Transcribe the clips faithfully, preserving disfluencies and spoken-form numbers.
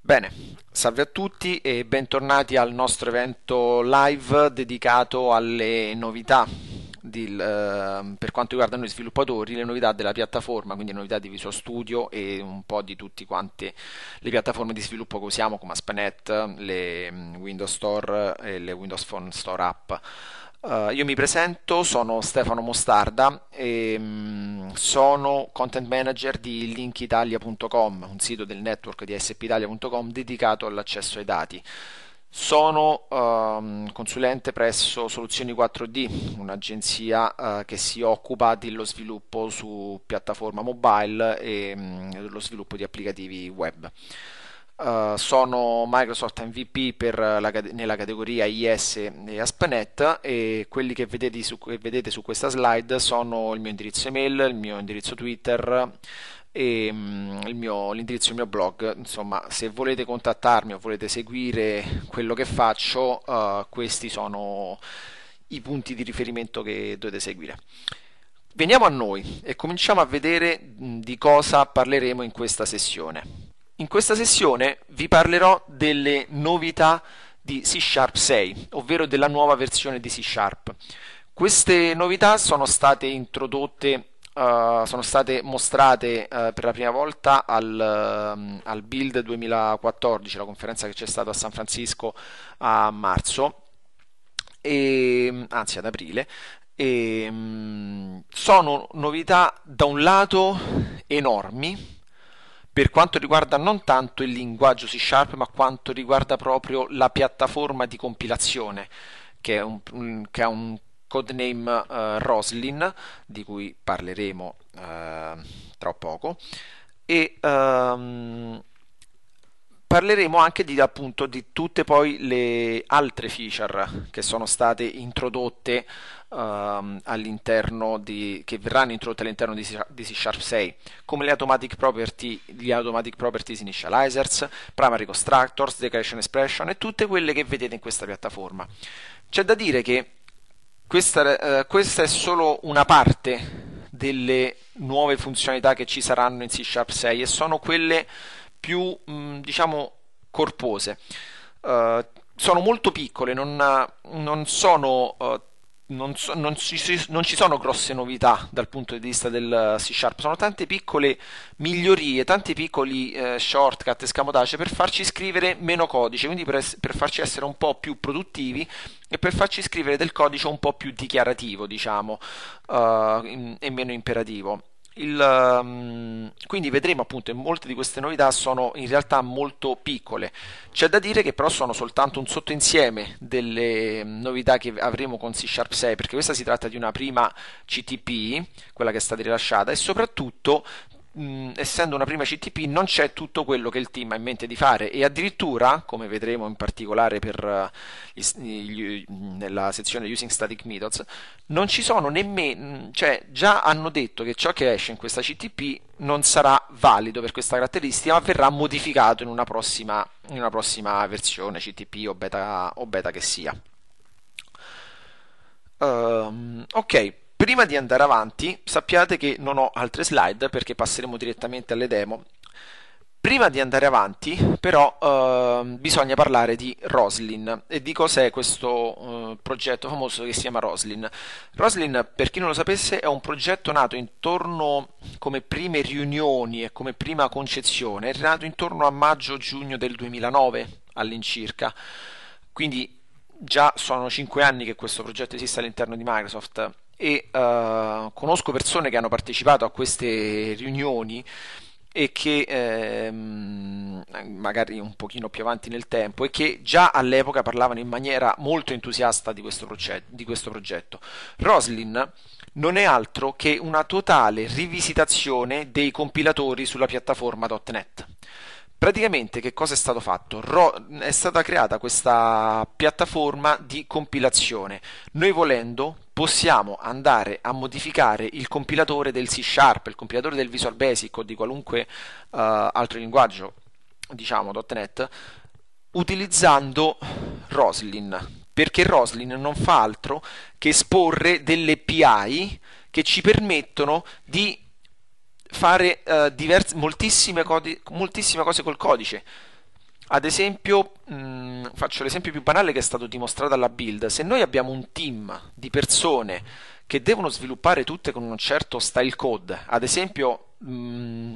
Bene, salve a tutti e bentornati al nostro evento live dedicato alle novità di, eh, per quanto riguarda noi sviluppatori, le novità della piattaforma, quindi le novità di Visual Studio e un po' di tutte quante le piattaforme di sviluppo che usiamo come ASP.NET, le mm, Windows Store e le Windows Phone Store App. Uh, io mi presento, sono Stefano Mostarda e mm, sono content manager di link italia punto com, un sito del network di a s p italia punto com dedicato all'accesso ai dati. Sono ehm, consulente presso Soluzioni quattro D, un'agenzia eh, che si occupa dello sviluppo su piattaforma mobile e mm, dello sviluppo di applicativi web. Uh, sono Microsoft M V P per la cate- nella categoria I S e A S P punto net e quelli che vedete, su, che vedete su questa slide sono il mio indirizzo email, il mio indirizzo Twitter e mm, il mio- l'indirizzo del mio blog. Insomma, se volete contattarmi o volete seguire quello che faccio, uh, questi sono i punti di riferimento che dovete seguire. Veniamo a noi e cominciamo a vedere mh, di cosa parleremo in questa sessione. In questa sessione vi parlerò delle novità di C Sharp sei, ovvero della nuova versione di C Sharp. Queste novità sono state introdotte, eh, sono state mostrate eh, per la prima volta al, ehm, al Build duemilaquattordici, la conferenza che c'è stata a San Francisco a marzo, e, anzi ad aprile. E, mm, sono novità da un lato enormi per quanto riguarda non tanto il linguaggio C Sharp, ma quanto riguarda proprio la piattaforma di compilazione, che, è un, un- che ha un codename eh, Roslyn, di cui parleremo eh, tra poco, e ehm, parleremo anche di, appunto, di tutte poi le altre feature che sono state introdotte ehm, all'interno di, che verranno introdotte all'interno di C, di C Sharp sei, come le automatic property, gli automatic properties initializers, primary constructors, declaration expression e tutte quelle che vedete in questa piattaforma. C'è da dire che questa, eh, questa è solo una parte delle nuove funzionalità che ci saranno in C Sharp sei e sono quelle più, mh, diciamo, corpose. Eh, sono molto piccole, non, non sono, eh, non, so- non ci, non ci sono grosse novità dal punto di vista del C Sharp, sono tante piccole migliorie, tanti piccoli eh, shortcut, escamotage per farci scrivere meno codice, quindi per, es- per farci essere un po' più produttivi e per farci scrivere del codice un po' più dichiarativo, diciamo, eh, in- e meno imperativo. Il, um, quindi vedremo appunto che molte di queste novità sono in realtà molto piccole. C'è da dire che però sono soltanto un sottoinsieme delle novità che avremo con C Sharp sei, perché questa si tratta di una prima C T P, quella che è stata rilasciata, e soprattutto mh, essendo una prima C T P non c'è tutto quello che il team ha in mente di fare e addirittura, come vedremo in particolare per, uh, gli- gli- nella sezione Using Static Methods, non ci sono nemmeno, cioè già hanno detto che ciò che esce in questa C T P non sarà valido per questa caratteristica, ma verrà modificato in una prossima, in una prossima versione C T P o beta, o beta che sia. Ehm, ok, prima di andare avanti, sappiate che non ho altre slide perché passeremo direttamente alle demo. Prima di andare avanti, però, ehm, bisogna parlare di Roslyn e di cos'è questo eh, progetto famoso che si chiama Roslyn. Roslyn, per chi non lo sapesse, è un progetto nato intorno come prime riunioni e come prima concezione, è nato intorno a maggio-giugno del duemilanove all'incirca. Quindi già sono cinque anni che questo progetto esiste all'interno di Microsoft e eh, conosco persone che hanno partecipato a queste riunioni e che ehm, magari un pochino più avanti nel tempo e che già all'epoca parlavano in maniera molto entusiasta di questo, progetto, di questo progetto. Roslyn non è altro che una totale rivisitazione dei compilatori sulla piattaforma punto net. Praticamente che cosa è stato fatto? Ro- è stata creata questa piattaforma di compilazione. Noi volendo possiamo andare a modificare il compilatore del C Sharp, il compilatore del Visual Basic o di qualunque eh, altro linguaggio, diciamo punto net, utilizzando Roslyn, perché Roslyn non fa altro che esporre delle A P I che ci permettono di fare eh, divers- moltissime, codi- moltissime cose col codice. Ad esempio, mh, faccio l'esempio più banale che è stato dimostrato alla build. Se noi abbiamo un team di persone che devono sviluppare tutte con un certo style code, ad esempio, mh,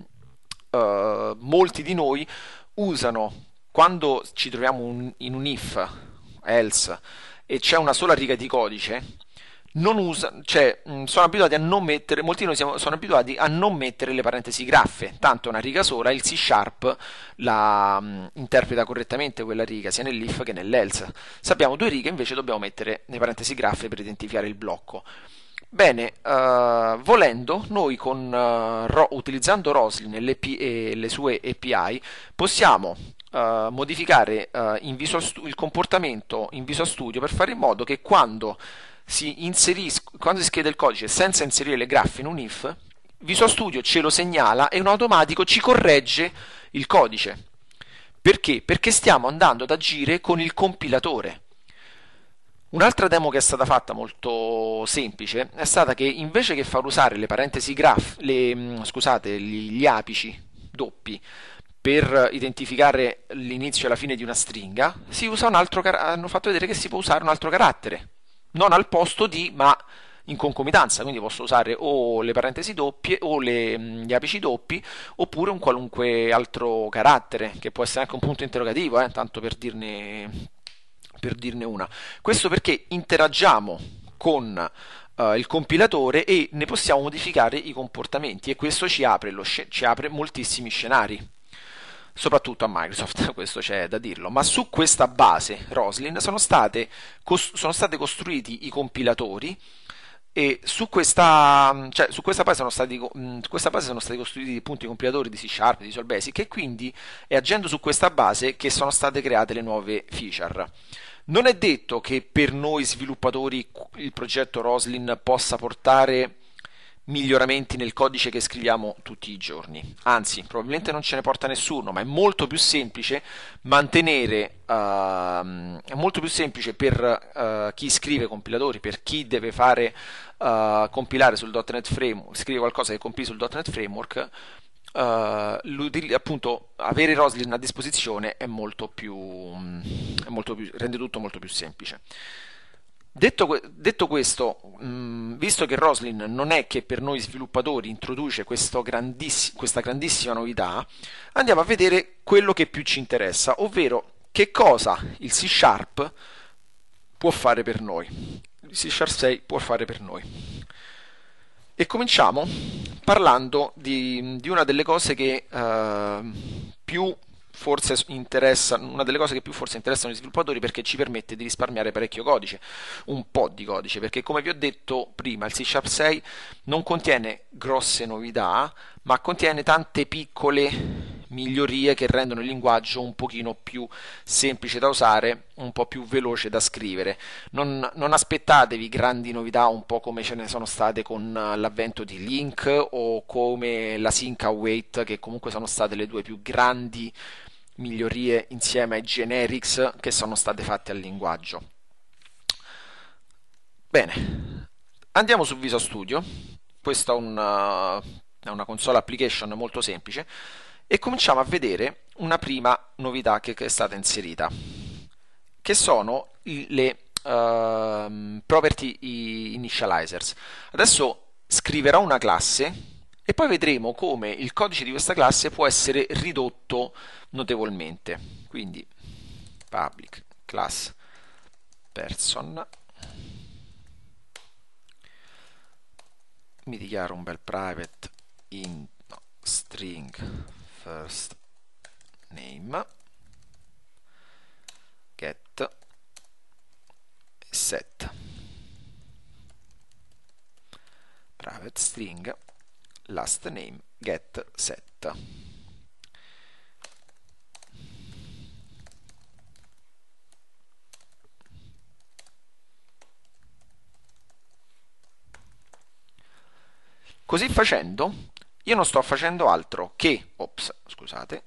eh, molti di noi usano, quando ci troviamo un- in un if, else, e c'è una sola riga di codice, non usa, cioè, mh, sono abituati a non mettere, molti di noi siamo- sono abituati a non mettere le parentesi graffe, tanto una riga sola, il C Sharp la mh, interpreta correttamente quella riga, sia nell'if che nell'else. Se abbiamo due righe, invece dobbiamo mettere le parentesi graffe per identificare il blocco. Bene, eh, volendo, noi con, eh, Ro- utilizzando Roslyn e le, P- e le sue A P I, possiamo eh, modificare eh, in Visual Stu- il comportamento in Visual Studio per fare in modo che quando si inseris- quando si scrive il codice senza inserire le graffe in un if, Visual Studio ce lo segnala e in automatico ci corregge il codice. Perché? Perché stiamo andando ad agire con il compilatore. Un'altra demo che è stata fatta molto semplice è stata che invece che far usare le parentesi graph, le, mm, scusate, gli, gli apici doppi per identificare l'inizio e la fine di una stringa, si usa un altro car- hanno fatto vedere che si può usare un altro carattere, non al posto di, ma in concomitanza, quindi posso usare o le parentesi doppie o le, mm, gli apici doppi oppure un qualunque altro carattere, che può essere anche un punto interrogativo, eh, tanto per dirne, per dirne una. Questo perché interagiamo con eh, il compilatore e ne possiamo modificare i comportamenti e questo ci apre, lo sce- ci apre moltissimi scenari, soprattutto a Microsoft, questo c'è da dirlo, ma su questa base Roslyn sono state, cos- sono state costruiti i compilatori e su questa, cioè, su questa base sono stati, mh, su questa base sono stati costruiti appunto i compilatori di C Sharp, di Visual Basic e quindi è agendo su questa base che sono state create le nuove feature. Non è detto che per noi sviluppatori il progetto Roslyn possa portare miglioramenti nel codice che scriviamo tutti i giorni. Anzi, probabilmente non ce ne porta nessuno, ma è molto più semplice mantenere, ehm, è molto più semplice per eh, chi scrive compilatori, per chi deve fare eh, compilare sul .punto net Framework, scrive qualcosa che compila sul .punto net Framework, eh, appunto avere Roslyn a disposizione è molto più, è molto più, rende tutto molto più semplice. Detto, que- detto questo, mh, visto che Roslyn non è che per noi sviluppatori introduce questo grandiss- questa grandissima novità, andiamo a vedere quello che più ci interessa, ovvero che cosa il C Sharp può fare per noi. Il C Sharp sei può fare per noi. E cominciamo parlando di, di una delle cose che eh, più forse interessa, una delle cose che più forse interessano gli sviluppatori perché ci permette di risparmiare parecchio codice, un po' di codice, perché come vi ho detto prima, il C Sharp sei non contiene grosse novità, ma contiene tante piccole migliorie che rendono il linguaggio un pochino più semplice da usare, un po' più veloce da scrivere. Non, non aspettatevi grandi novità un po' come ce ne sono state con l'avvento di Link o come la Sync Await, che comunque sono state le due più grandi migliorie insieme ai generics che sono state fatte al linguaggio. Bene, andiamo su Visual Studio. Questa è una, è una console application molto semplice e cominciamo a vedere una prima novità che, che è stata inserita, che sono i- le ehm, property initializers. Adesso scriverò una classe e poi vedremo come il codice di questa classe può essere ridotto notevolmente. Quindi public class person, mi dichiaro un bel private int no, string first name get set private string last name get set. Così facendo, io non sto facendo altro che, ops, scusate,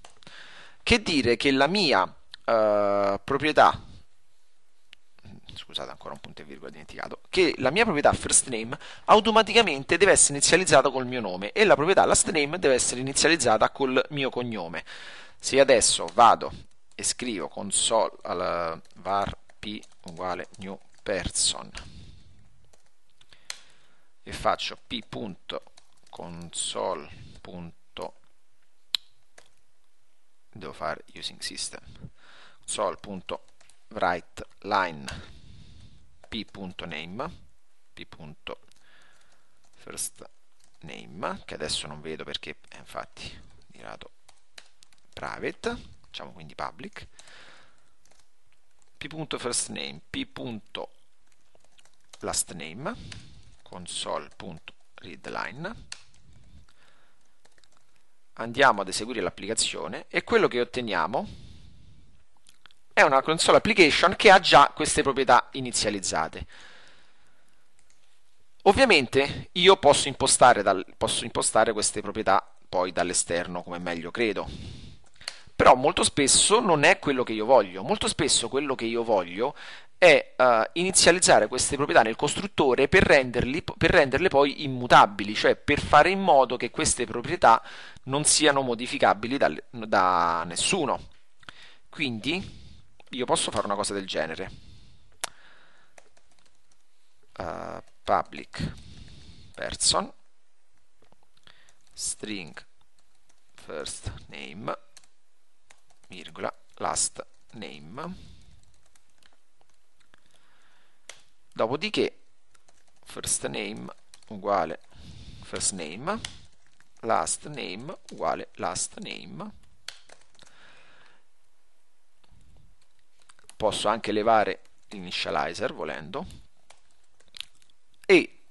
che dire che la mia eh, proprietà, scusate, ancora un punto e virgola dimenticato, che la mia proprietà first name automaticamente deve essere inizializzata col mio nome e la proprietà last name deve essere inizializzata col mio cognome. Se adesso vado e scrivo console al var p uguale new person e faccio p.console. devo fare using system console.writeLine p.name p.firstName, che adesso non vedo perché è infatti girato private, facciamo quindi public, p.firstName, p.lastName, console.readLine. Andiamo ad eseguire l'applicazione e quello che otteniamo è una console application che ha già queste proprietà inizializzate. Ovviamente io posso impostare, dal, posso impostare queste proprietà poi dall'esterno come meglio credo, però molto spesso non è quello che io voglio. Molto spesso quello che io voglio è uh, inizializzare queste proprietà nel costruttore per, renderli, per renderle poi immutabili, cioè per fare in modo che queste proprietà non siano modificabili da, da nessuno. Quindi io posso fare una cosa del genere. Uh, public person string first name virgola last name, dopodiché first name uguale first name, last name uguale last name. Posso anche levare l'initializer volendo e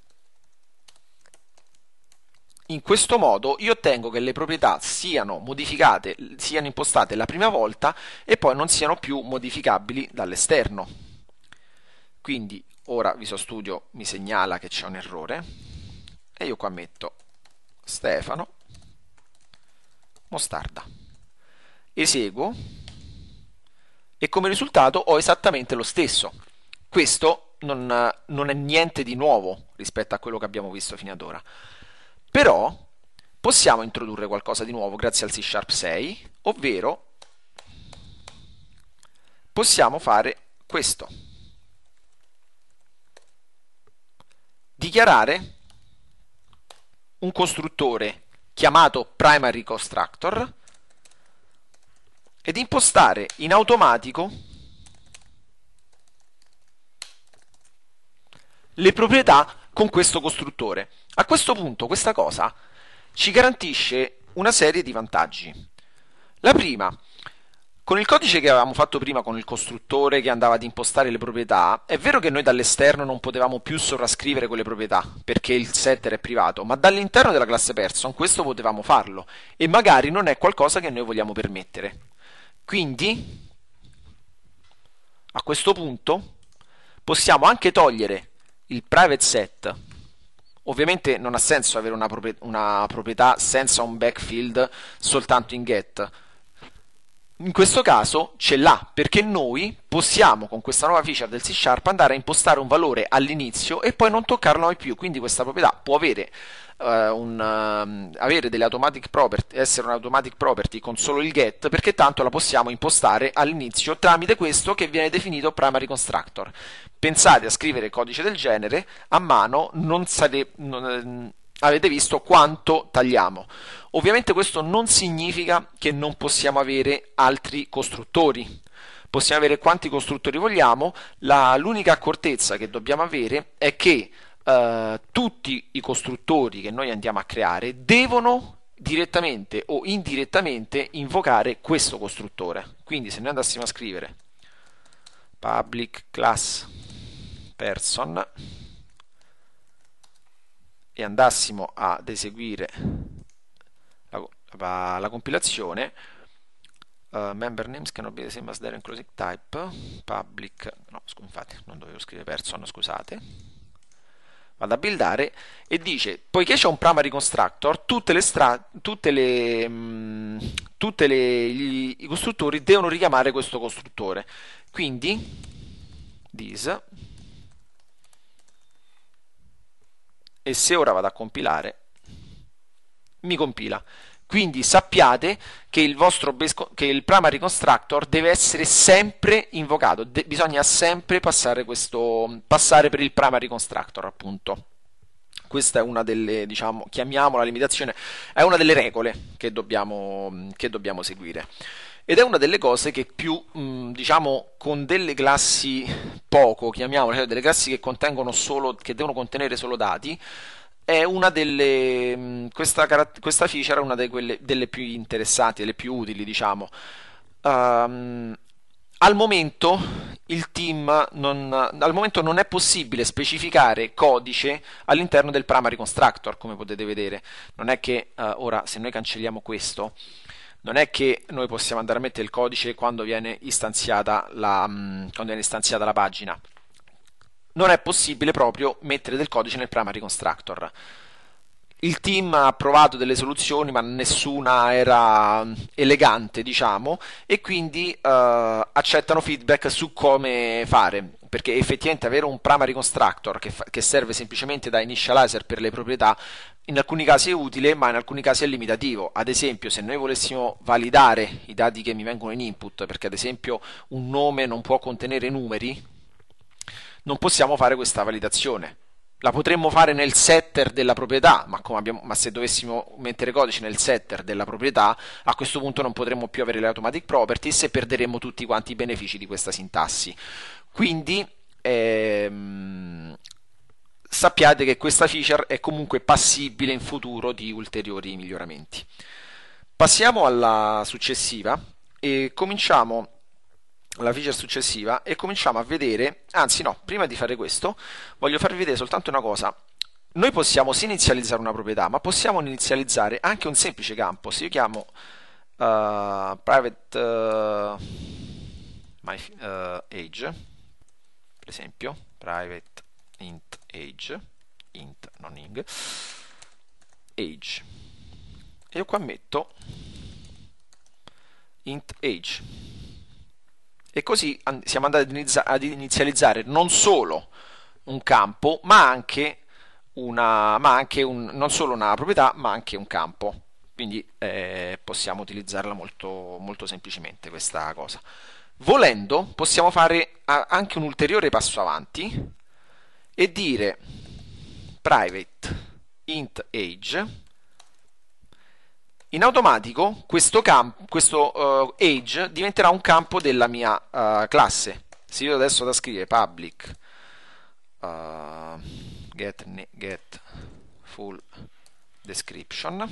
in questo modo io ottengo che le proprietà siano modificate, siano impostate la prima volta e poi non siano più modificabili dall'esterno. Quindi ora Visual Studio mi segnala che c'è un errore e io qua metto Stefano Mostarda, eseguo e come risultato ho esattamente lo stesso. Questo non, non è niente di nuovo rispetto a quello che abbiamo visto fino ad ora. Però possiamo introdurre qualcosa di nuovo grazie al C Sharp sei, ovvero possiamo fare questo. Dichiarare un costruttore chiamato primary constructor ed impostare in automatico le proprietà con questo costruttore. A questo punto questa cosa ci garantisce una serie di vantaggi. La prima, con il codice che avevamo fatto prima con il costruttore che andava ad impostare le proprietà, è vero che noi dall'esterno non potevamo più sovrascrivere quelle proprietà perché il setter è privato, ma dall'interno della classe person questo potevamo farlo e magari non è qualcosa che noi vogliamo permettere. Quindi a questo punto possiamo anche togliere il private set. Ovviamente non ha senso avere una, propri una proprietà senza un backfield soltanto in get. In questo caso ce l'ha perché noi possiamo con questa nuova feature del C Sharp andare a impostare un valore all'inizio e poi non toccarlo mai più. Quindi questa proprietà può avere, uh, un, uh, avere delle automatic property, essere un automatic property con solo il get, perché tanto la possiamo impostare all'inizio tramite questo che viene definito primary constructor. Pensate a scrivere codice del genere a mano, non sare, non, avete visto quanto tagliamo. Ovviamente questo non significa che non possiamo avere altri costruttori. Possiamo avere quanti costruttori vogliamo, l'unica accortezza che dobbiamo avere è che eh, tutti i costruttori che noi andiamo a creare devono direttamente o indirettamente invocare questo costruttore. Quindi se noi andassimo a scrivere public class person e andassimo ad eseguire la, la, la compilazione, uh, member names cannot be the same as their enclosing type, public, no, scu infatti non dovevo scrivere person, scusate, vado a buildare e dice, poiché c'è un primary constructor, tutte le stra tutte le, mh, tutte le gli, i costruttori devono richiamare questo costruttore. Quindi this, e se ora vado a compilare mi compila. Quindi sappiate che il vostro base, che il primary constructor deve essere sempre invocato, de, bisogna sempre passare, questo, passare per il primary constructor, appunto. Questa è una delle, diciamo, chiamiamola limitazione, è una delle regole che dobbiamo, che dobbiamo seguire. Ed è una delle cose che più, mh, diciamo, con delle classi poco, chiamiamole, cioè delle classi che contengono solo, che devono contenere solo dati, è una delle, mh, questa, carat- questa feature è una delle, quelle- delle più interessanti, delle più utili, diciamo. Ehm, al momento il team non, al momento non è possibile specificare codice all'interno del primary constructor, come potete vedere. Non è che eh, ora, se noi cancelliamo questo, non è che noi possiamo andare a mettere il codice quando viene istanziata la, mh, quando viene istanziata la pagina. Non è possibile proprio mettere del codice nel primary constructor. Il team ha provato delle soluzioni, ma nessuna era elegante, diciamo, e quindi eh, accettano feedback su come fare, perché effettivamente avere un primary constructor che, fa- che serve semplicemente da initializer per le proprietà, in alcuni casi è utile, ma in alcuni casi è limitativo. Ad esempio, se noi volessimo validare i dati che mi vengono in input, perché ad esempio un nome non può contenere numeri, non possiamo fare questa validazione. La potremmo fare nel setter della proprietà, ma, come abbiamo, ma se dovessimo mettere codice nel setter della proprietà, a questo punto non potremmo più avere le automatic properties e perderemmo tutti quanti i benefici di questa sintassi. Quindi ehm, sappiate che questa feature è comunque passibile in futuro di ulteriori miglioramenti. Passiamo alla successiva e cominciamo la feature successiva e cominciamo a vedere, anzi no, prima di fare questo voglio farvi vedere soltanto una cosa. Noi possiamo sì inizializzare una proprietà, ma possiamo inizializzare anche un semplice campo. Se io chiamo uh, private uh, my, uh, age, per esempio, private int age, int non ing, age, e io qua metto int age, e così siamo andati ad inizializzare non solo un campo, ma anche, una, ma anche un, non solo una proprietà, ma anche un campo. Quindi eh, possiamo utilizzarla molto, molto semplicemente questa cosa. Volendo, possiamo fare anche un ulteriore passo avanti e dire private int age. In automatico questo, camp- questo uh, age diventerà un campo della mia uh, classe. Se io adesso da scrivere public uh, get, get full description,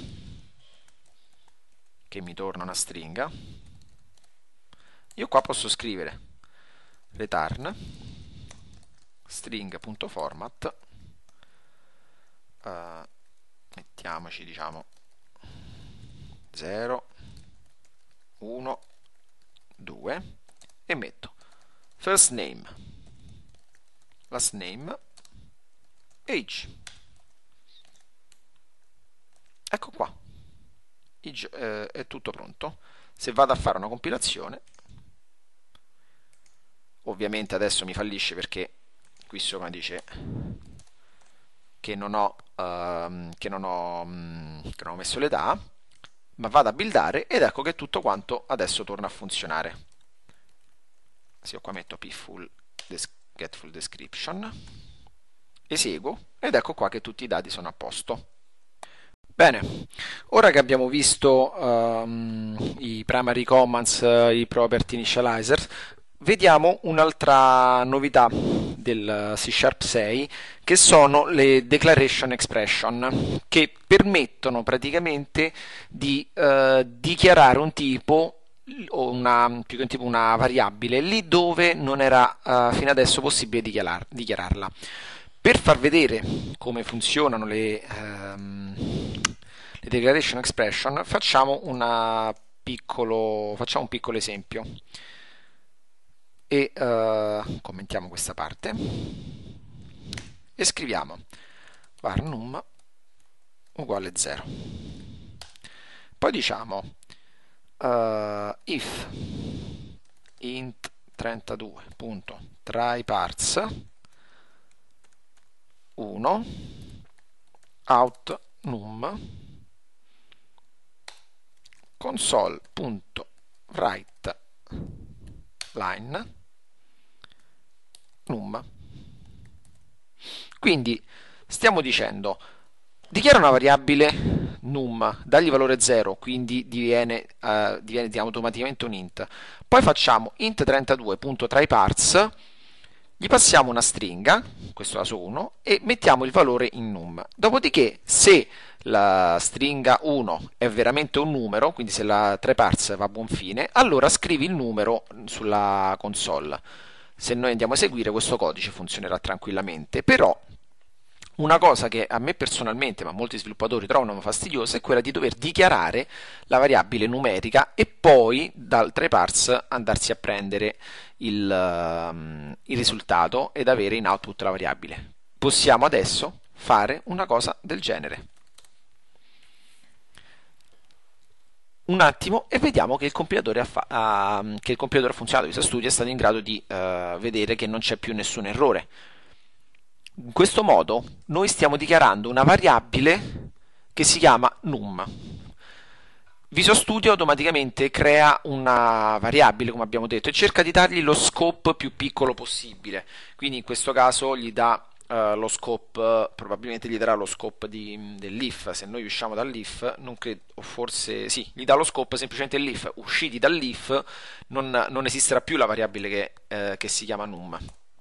che mi torna una stringa, io qua posso scrivere return string.format, uh, mettiamoci, diciamo, zero, uno, due, e metto first name, last name, age. Ecco qua, age, eh, è tutto pronto. Se vado a fare una compilazione, ovviamente adesso mi fallisce perché qui sopra dice che non ho, uh, che non ho, um, che non ho messo l'età, ma vado a buildare ed ecco che tutto quanto adesso torna a funzionare. Se io qua metto pfull get full description, eseguo ed ecco qua che tutti i dati sono a posto. Bene, ora che abbiamo visto um, i primary commands, uh, i property initializer, vediamo un'altra novità del C Sharp sei, che sono le declaration expression, che permettono praticamente di uh, dichiarare un tipo o una, più che un tipo, una variabile lì dove non era uh, fino adesso possibile dichiarar- dichiararla. Per far vedere come funzionano le, um, le declaration expression, facciamo, una piccolo, facciamo un piccolo esempio e uh, commentiamo questa parte e scriviamo var num uguale zero. Poi diciamo uh, if int trentadue.tryparts uno out num console.write line num. Quindi stiamo dicendo dichiara una variabile num, dagli valore zero, quindi diviene, uh, diviene automaticamente un int. Poi facciamo int trentadue.tryparts, gli passiamo una stringa, questo caso uno, e mettiamo il valore in num. Dopodiché, se la stringa uno è veramente un numero, quindi se la tryparts va a buon fine, allora scrivi il numero sulla console. Se noi andiamo a eseguire, questo codice funzionerà tranquillamente, però una cosa che a me personalmente, ma molti sviluppatori trovano fastidiosa, è quella di dover dichiarare la variabile numerica e poi dal tryparts andarsi a prendere il, um, il risultato ed avere in output la variabile. Possiamo adesso fare una cosa del genere. Un attimo e vediamo che il compilatore ha, fa- ha, che il compilatore ha funzionato. Visual Studio è stato in grado di uh, vedere che non c'è più nessun errore. In questo modo noi stiamo dichiarando una variabile che si chiama num. Visual Studio automaticamente crea una variabile, come abbiamo detto, e cerca di dargli lo scope più piccolo possibile. Quindi in questo caso gli dà uh, lo scope, probabilmente gli darà lo scope di, dell'if. Se noi usciamo dall'if, non credo, o forse sì, gli dà lo scope semplicemente dell'if. Usciti dall'if non, non esisterà più la variabile che, eh, che si chiama num.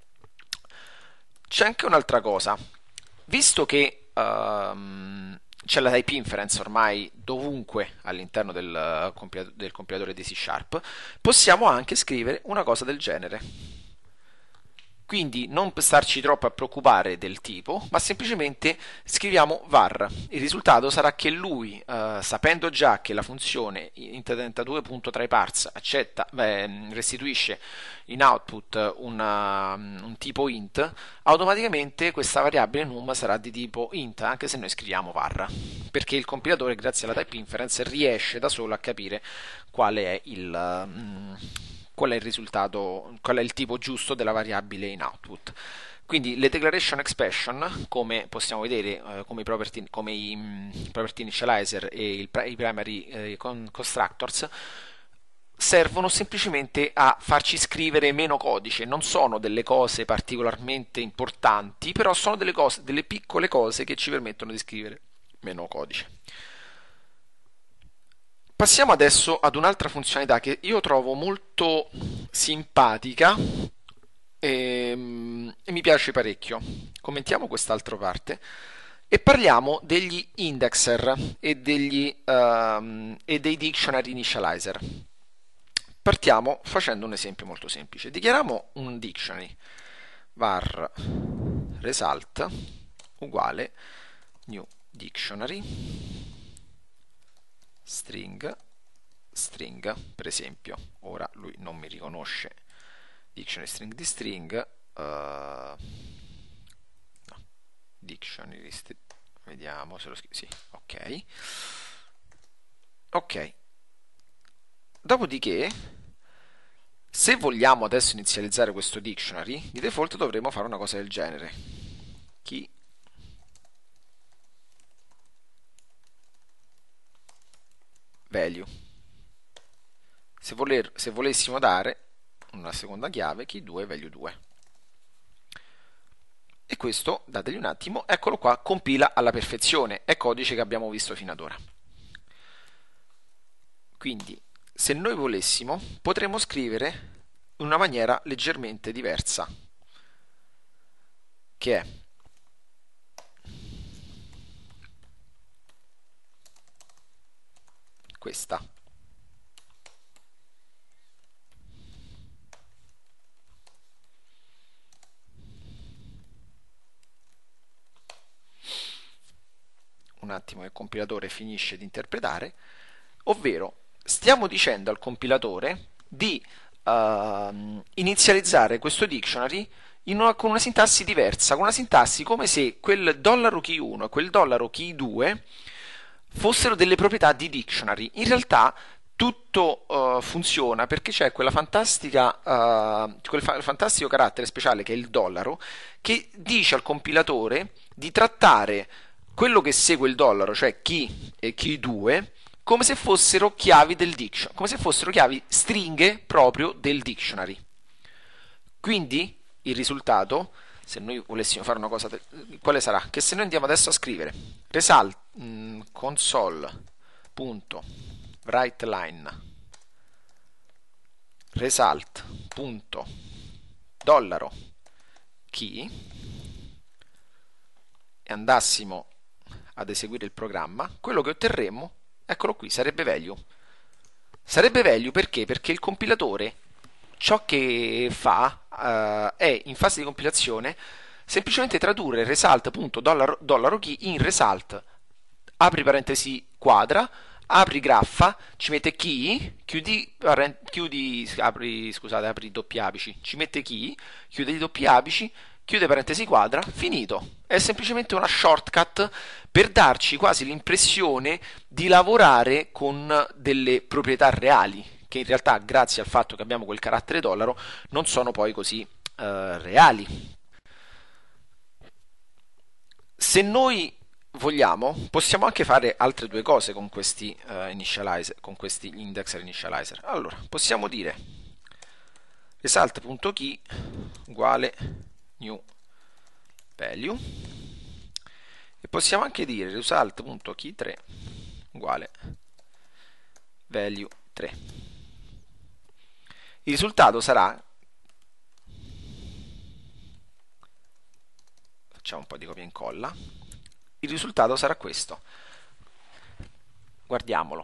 C'è anche un'altra cosa, visto che um, c'è la type inference ormai dovunque all'interno del, uh, del compilatore di C Sharp, possiamo anche scrivere una cosa del genere. Quindi non starci troppo a preoccupare del tipo, ma semplicemente scriviamo var. Il risultato sarà che lui, eh, sapendo già che la funzione int trentadue.tryparts accetta, beh, restituisce in output una, un tipo int, automaticamente questa variabile num sarà di tipo int, anche se noi scriviamo var, perché il compilatore, grazie alla type inference, riesce da solo a capire quale è il... Mm, qual è il risultato, qual è il tipo giusto della variabile in output. Quindi le declaration expression, come possiamo vedere, eh, come, i property, come i um, property initializer e il, i primary eh, constructors, servono semplicemente a farci scrivere meno codice. Non sono delle cose particolarmente importanti, però sono delle, cose, delle piccole cose che ci permettono di scrivere meno codice. Passiamo adesso ad un'altra funzionalità che io trovo molto simpatica e, e mi piace parecchio. Commentiamo quest'altra parte e parliamo degli indexer e, degli, um, e dei dictionary initializer. Partiamo facendo un esempio molto semplice. Dichiariamo un dictionary var result uguale new dictionary string string, per esempio. Ora lui non mi riconosce dictionary string di string, uh, no, dictionary string, vediamo se lo scrivo, sì, ok ok. Dopodiché, se vogliamo adesso inizializzare questo dictionary, di default dovremo fare una cosa del genere: key value. Se, voler, se volessimo dare una seconda chiave, key due value due. E questo, dategli un attimo, eccolo qua, compila alla perfezione, è codice che abbiamo visto fino ad ora. Quindi, se noi volessimo, potremmo scrivere in una maniera leggermente diversa, che è questa. Un attimo che il compilatore finisce di interpretare, ovvero stiamo dicendo al compilatore di uh, inizializzare questo dictionary in una, con una sintassi diversa, con una sintassi come se quel dollaro key uno e quel dollaro key due fossero delle proprietà di dictionary. In realtà tutto uh, funziona perché c'è quella fantastica, uh, quel fa- fantastico carattere speciale che è il dollaro, che dice al compilatore di trattare quello che segue il dollaro, cioè key e key due, come se fossero chiavi del dictionary, come se fossero chiavi stringhe proprio del dictionary. Quindi il risultato, se noi volessimo fare una cosa, de- quale sarà? Che se noi andiamo adesso a scrivere result mh, console.writeLine result.dollaro key e andassimo ad eseguire il programma, quello che otterremmo, eccolo qui, sarebbe value. Sarebbe value perché? Perché il compilatore ciò che fa eh, è in fase di compilazione semplicemente tradurre result.dollaro key in result, apri parentesi quadra, apri graffa, ci mette key, chiudi, chiudi apri, scusate, apri doppi apici, ci mette key, chiude i doppi apici, chiude parentesi quadra, finito. È semplicemente una shortcut per darci quasi l'impressione di lavorare con delle proprietà reali, che in realtà, grazie al fatto che abbiamo quel carattere dollaro, non sono poi così eh, reali. Se noi vogliamo, possiamo anche fare altre due cose con questi uh, initializer, con questi indexer initializer. Allora, possiamo dire result.key uguale new value e possiamo anche dire result.key tre uguale value tre. Il risultato sarà, facciamo un po' di copia e incolla, il risultato sarà questo. Guardiamolo.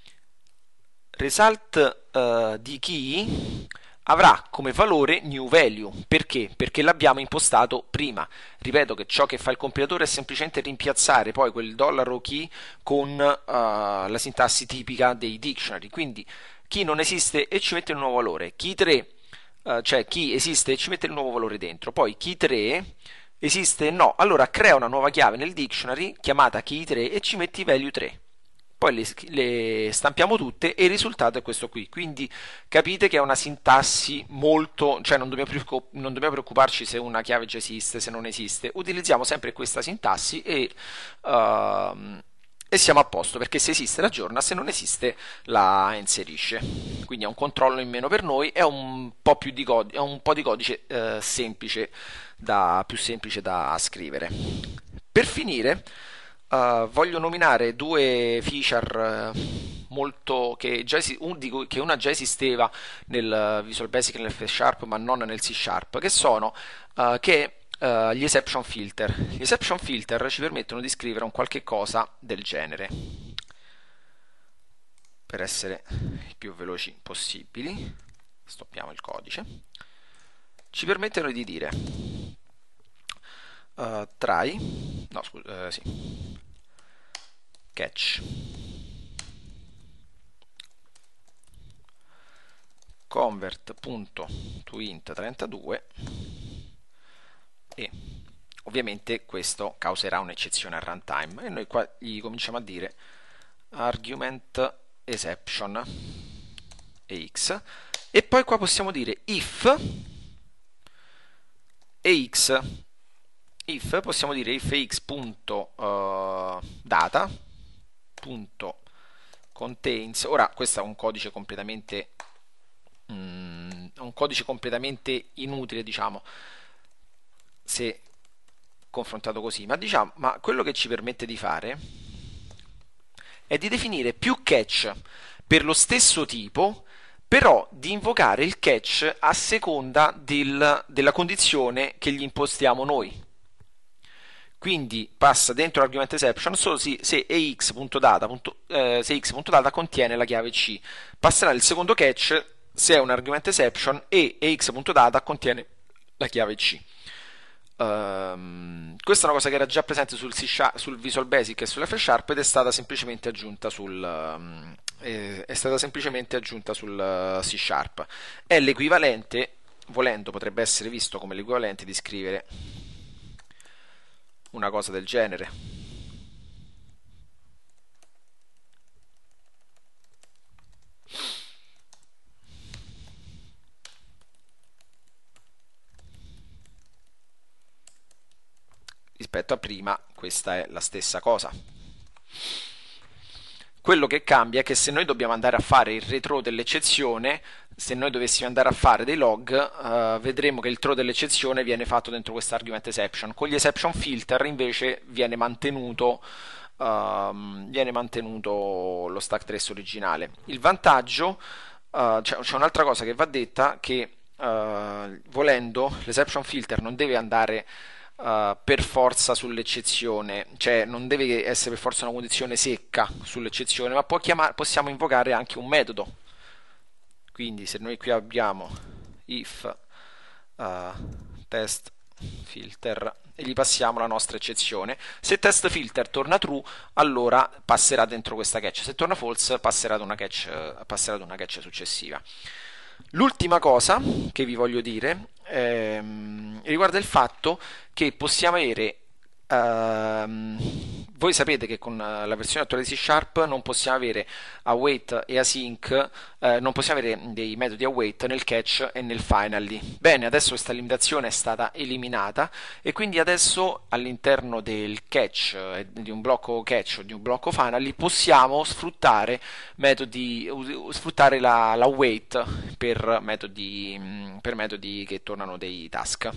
Result uh, di key avrà come valore new value. Perché? Perché l'abbiamo impostato prima. Ripeto che ciò che fa il compilatore è semplicemente rimpiazzare poi quel dollaro key con uh, la sintassi tipica dei dictionary. Quindi key non esiste e ci mette un nuovo valore. Key tre, uh, cioè key esiste e ci mette il nuovo valore dentro. Poi key tre esiste? No. Allora crea una nuova chiave nel dictionary chiamata key tre e ci metti value tre. Poi le, le stampiamo tutte e il risultato è questo qui. Quindi capite che è una sintassi molto, cioè non dobbiamo, preoccup- non dobbiamo preoccuparci se una chiave già esiste, se non esiste. Utilizziamo sempre questa sintassi e, uh, e siamo a posto, perché se esiste la aggiorna, se non esiste la inserisce. Quindi è un controllo in meno per noi, è un po' più di, cod- è un po' di codice uh, semplice da, più semplice da scrivere. Per finire, uh, voglio nominare due feature uh, molto che, già esi- un, dico, che una già esisteva nel Visual Basic e nel C Sharp, ma non nel C Sharp, che sono uh, che uh, gli exception filter. Gli exception filter ci permettono di scrivere un qualche cosa del genere. Per essere i più veloci possibili, stoppiamo il codice. Ci permettono di dire uh, try, no scusa, uh, sì, catch convert.toInt trentadue e ovviamente questo causerà un'eccezione a runtime e noi qua gli cominciamo a dire argument exception ex e poi qua possiamo dire if ex if possiamo dire if x.data.contains. Ora questo è un codice completamente mm, un codice completamente inutile, diciamo, se confrontato così, ma diciamo, ma quello che ci permette di fare è di definire più catch per lo stesso tipo, però di invocare il catch a seconda del, della condizione che gli impostiamo noi. Quindi passa dentro l'argument exception solo se, se ex.data, eh, se x.data contiene la chiave C. Passerà il secondo catch se è un argument exception e ex.data contiene la chiave C. Um, questa è una cosa che era già presente sul, C Sharp, sul Visual Basic e sull'F Sharp ed è stata semplicemente aggiunta sul, um, è, è stata semplicemente aggiunta sul uh, C Sharp. È l'equivalente, volendo potrebbe essere visto come l'equivalente di scrivere una cosa del genere. rispetto a prima, questa è la stessa cosa. Quello che cambia è che se noi dobbiamo andare a fare il retro dell'eccezione, se noi dovessimo andare a fare dei log, eh, vedremo che il throw dell'eccezione viene fatto dentro questa argument exception. Con gli exception filter invece viene mantenuto, ehm, viene mantenuto lo stack trace originale. Il vantaggio, eh, c'è, c'è un'altra cosa che va detta, che eh, volendo l'exception filter non deve andare Uh, per forza sull'eccezione, cioè non deve essere per forza una condizione secca sull'eccezione, ma può chiamare, possiamo invocare anche un metodo. Quindi se noi qui abbiamo if uh, test filter e gli passiamo la nostra eccezione, se test filter torna true, allora passerà dentro questa catch, se torna false passerà ad una catch, passerà ad una catch successiva. L'ultima cosa che vi voglio dire ehm, riguarda il fatto che possiamo avere, ehm, voi sapete che con la versione attuale di C Sharp non possiamo avere await e async, eh, non possiamo avere dei metodi await nel catch e nel finally. Bene, adesso questa limitazione è stata eliminata e quindi adesso all'interno del catch, eh, di un blocco catch o di un blocco finally, possiamo sfruttare metodi, sfruttare la, la await per metodi, per metodi che tornano dei task.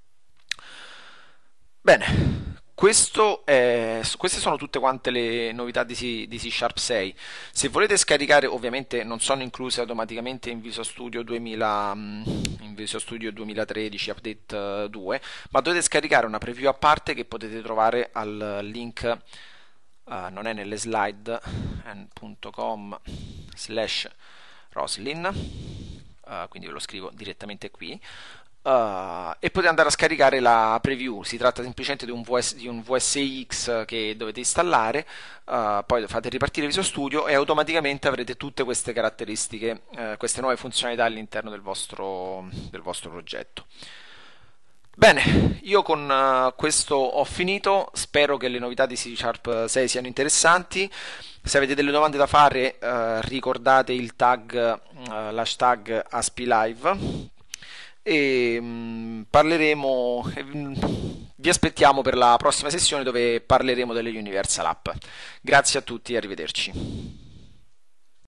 Bene, questo è- queste sono tutte quante le novità di C, di C Sharp sei. Se volete scaricare, ovviamente non sono incluse automaticamente in Visual Studio duemila, mm, in Visual Studio duemilatredici Update eh, due, ma dovete scaricare una preview a parte che potete trovare al link, eh, non è nelle slide, punto com slash roslin, eh, quindi ve lo scrivo direttamente qui. Uh, e potete andare a scaricare la preview. Si tratta semplicemente di un, V S, di un V S X che dovete installare, uh, poi fate ripartire Visual Studio e automaticamente avrete tutte queste caratteristiche, uh, queste nuove funzionalità all'interno del vostro, del vostro progetto. Bene, io con uh, questo ho finito, spero che le novità di C Sharp sei siano interessanti. Se avete delle domande da fare, uh, ricordate il tag, uh, l'hashtag AspiLive e mh, parleremo, eh, mh, vi aspettiamo per la prossima sessione dove parleremo delle Universal App. Grazie a tutti e arrivederci.